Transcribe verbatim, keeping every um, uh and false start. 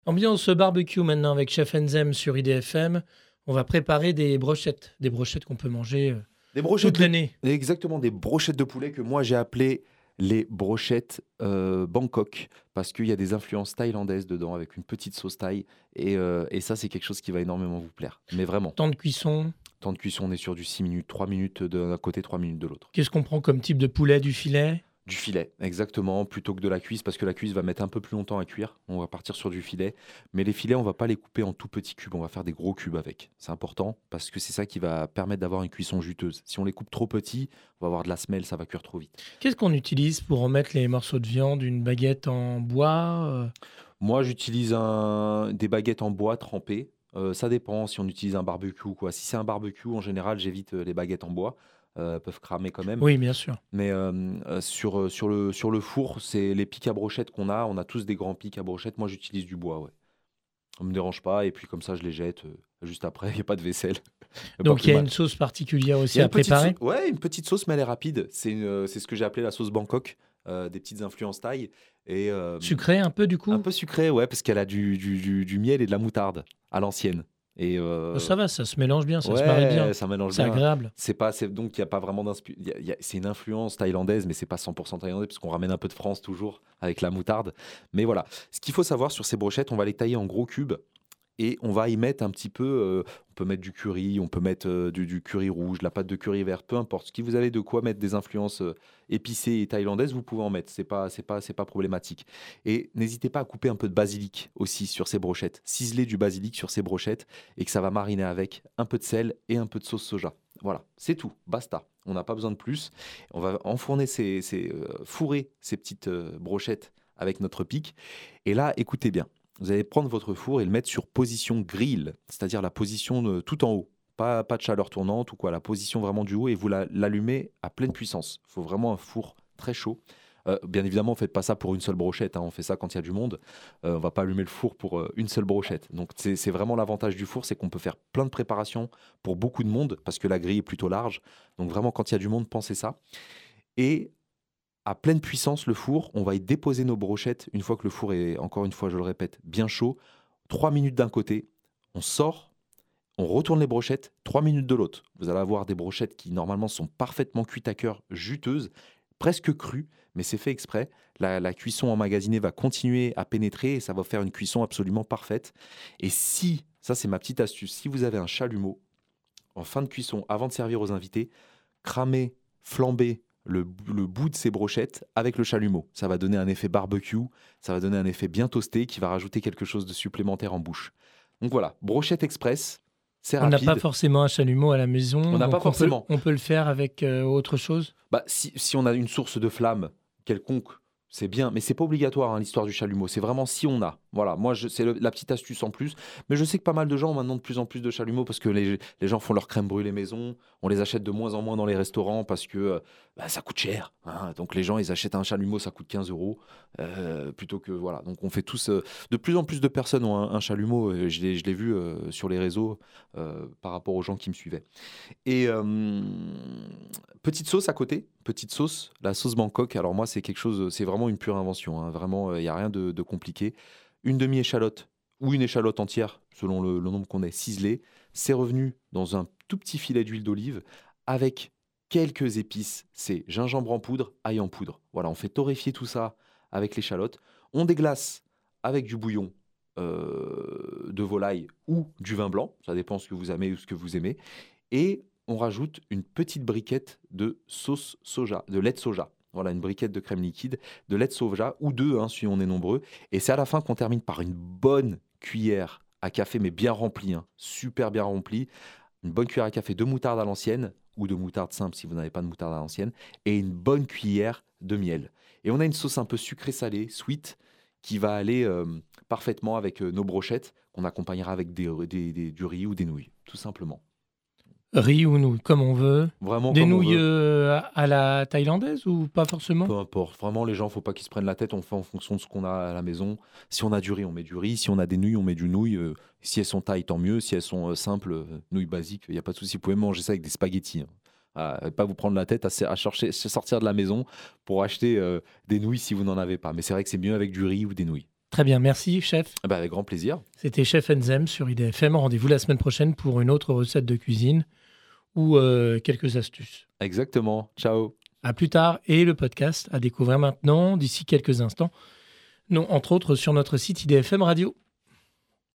Ambiance barbecue maintenant avec Chef Enzem sur I D F M. On va préparer des brochettes, des brochettes qu'on peut manger euh, Des brochettes toute de... l'année. Exactement, des brochettes de poulet que moi j'ai appelées les brochettes euh, Bangkok parce qu'il y a des influences thaïlandaises dedans avec une petite sauce thaï et, euh, et ça c'est quelque chose qui va énormément vous plaire. Mais vraiment, Temps de cuisson. temps de cuisson on est sur du six minutes, trois minutes d'un côté, trois minutes de l'autre. Qu'est-ce qu'on prend comme type de poulet? Du filet? Du filet, exactement, plutôt que de la cuisse, parce que la cuisse va mettre un peu plus longtemps à cuire. On va partir sur du filet. Mais les filets, on va pas les couper en tout petits cubes, on va faire des gros cubes avec. C'est important, parce que c'est ça qui va permettre d'avoir une cuisson juteuse. Si on les coupe trop petits, on va avoir de la semelle, ça va cuire trop vite. Qu'est-ce qu'on utilise pour remettre les morceaux de viande? Une baguette en bois euh, Moi, j'utilise un... des baguettes en bois trempées. Euh, ça dépend si on utilise un barbecue ou quoi. Si c'est un barbecue, en général, j'évite euh, les baguettes en bois. Euh, elles peuvent cramer quand même. Oui, bien sûr. Mais euh, euh, sur, euh, sur, le, sur le four, c'est les pics à brochettes qu'on a. On a tous des grands pics à brochettes. Moi, j'utilise du bois, ouais. Ça me dérange pas. Et puis comme ça, je les jette euh, juste après. Il n'y a pas de vaisselle. Y a pas Donc plus il y a mal. une sauce particulière Il aussi y a à une petite préparer. sau- ouais, une petite sauce, mais elle est rapide. C'est une, euh, c'est ce que j'ai appelé la sauce Bangkok. Euh, des petites influences thaï. Et euh, Sucré un peu du un coup? peu sucré, ouais, parce qu'elle a du, du, du- du miel et de la moutarde à l'ancienne. Et Oh, euh, ça va, ça se mélange bien, ça se marie ouais, bien. ça mélange C'est bien. agréable. C'est pas, c'est, donc il y a pas vraiment d'inspi- il y a- il y a- c'est une influence thaïlandaise, mais c'est pas cent pour cent thaïlandais parce qu'on ramène un peu de France toujours avec la moutarde. Mais voilà, ce qu'il faut savoir sur ces brochettes, on va les tailler en gros cubes et on va y mettre un petit peu. Euh, on peut mettre du curry, on peut mettre euh, du, du curry rouge, de la pâte de curry vert, peu importe. Ce qui vous avez de quoi mettre des influences euh, épicées et thaïlandaises, vous pouvez en mettre. C'est pas, c'est pas, c'est pas problématique. Et n'hésitez pas à couper un peu de basilic aussi sur ces brochettes. Ciseler du basilic sur ces brochettes et que ça va mariner avec un peu de sel et un peu de sauce soja. Voilà, c'est tout, basta. On n'a pas besoin de plus. On va enfourner ces, ces euh, fourrer ces petites euh, brochettes avec notre pic. Et là, écoutez bien. Vous allez prendre votre four et le mettre sur position grill, c'est-à-dire la position de- tout en haut. Pas, pas de chaleur tournante ou quoi, la position vraiment du haut et vous la- l'allumez à pleine puissance. Il faut vraiment un four très chaud. Euh, bien évidemment, faites pas ça pour une seule brochette, hein, on fait ça quand il y a du monde. Euh, on va pas allumer le four pour euh, une seule brochette. Donc c'est c'est vraiment l'avantage du four, c'est qu'on peut faire plein de préparations pour beaucoup de monde parce que la grille est plutôt large. Donc vraiment, quand il y a du monde, pensez ça. Et à pleine puissance, le four, on va y déposer nos brochettes une fois que le four est, encore une fois, je le répète, bien chaud. Trois minutes d'un côté, on sort, on retourne les brochettes, trois minutes de l'autre. Vous allez avoir des brochettes qui normalement sont parfaitement cuites à cœur, juteuses, presque crues, mais c'est fait exprès. La, la cuisson emmagasinée va continuer à pénétrer et ça va faire une cuisson absolument parfaite. Et si, ça c'est ma petite astuce, si vous avez un chalumeau, en fin de cuisson, avant de servir aux invités, cramez, flambez le, le bout de ces brochettes avec le chalumeau. Ça va donner un effet barbecue, ça va donner un effet bien toasté qui va rajouter quelque chose de supplémentaire en bouche. Donc voilà, brochette express, c'est On n'a pas rapide. forcément un chalumeau à la maison, On n'a donc pas on peut, forcément. on peut le faire avec euh, autre chose. Bah, si, si on a une source de flamme quelconque, c'est bien, mais c'est pas obligatoire hein, l'histoire du chalumeau. C'est vraiment si on a. Voilà, moi je- c'est le- la petite astuce en plus. Mais je sais que pas mal de gens ont maintenant de plus en plus de chalumeaux parce que les, les gens font leur crème brûlée maison. On les achète de moins en moins dans les restaurants parce que euh, bah, ça coûte cher. Hein. Donc les gens ils achètent un chalumeau, ça coûte quinze euros euh, plutôt que voilà. Donc on fait tous. euh, de plus en plus de personnes ont un, un chalumeau. euh, Je l'ai je l'ai vu euh, sur les réseaux euh, par rapport aux gens qui me suivaient. Et euh, petite sauce à côté, petite sauce, la sauce Bangkok. Alors moi, c'est quelque chose, c'est vraiment une pure invention. Hein. Vraiment, il n'y a rien de, de compliqué. Une demi-échalote ou une échalote entière, selon le, le nombre qu'on ait, ciselée. C'est revenu dans un tout petit filet d'huile d'olive avec quelques épices. C'est gingembre en poudre, ail en poudre. Voilà, on fait torréfier tout ça avec l'échalote. On déglace avec du bouillon euh, de volaille ou du vin blanc. Ça dépend ce que vous aimez ou ce que vous aimez. Et on rajoute une petite briquette de sauce soja, de lait de soja. Voilà, une briquette de crème liquide, de lait de soja, ou deux, hein, si on est nombreux. Et c'est à la fin qu'on termine par une bonne cuillère à café, mais bien remplie, hein, super bien remplie. Une bonne cuillère à café de moutarde à l'ancienne, ou de moutarde simple si vous n'avez pas de moutarde à l'ancienne, et une bonne cuillère de miel. Et on a une sauce un peu sucrée-salée, sweet, qui va aller euh, parfaitement avec euh, nos brochettes, qu'on accompagnera avec des, des- des- du riz ou des nouilles, tout simplement. Riz ou nouilles, comme on veut. Vraiment Des comme on nouilles veut. euh, à la thaïlandaise ou pas forcément? Peu importe. Vraiment, les gens, faut pas qu'ils se prennent la tête. On fait en fonction de ce qu'on a à la maison. Si on a du riz, on met du riz. Si on a des nouilles, on met du nouilles. Euh, si elles sont tailles, tant mieux. Si elles sont euh, simples, euh, nouilles basiques, il n'y a pas de souci. Vous pouvez manger ça avec des spaghettis. Hein. Ah, et pas vous prendre la tête à, se- à chercher, se sortir de la maison pour acheter euh, des nouilles si vous n'en avez pas. Mais c'est vrai que c'est mieux avec du riz ou des nouilles. Très bien, merci chef. Bah, avec grand plaisir. C'était Chef Enzem sur I D F M. Rendez-vous la semaine prochaine pour une autre recette de cuisine ou euh, quelques astuces. Exactement. Ciao. À plus tard. Et le podcast à découvrir maintenant, d'ici quelques instants, non, entre autres sur notre site I D F M Radio.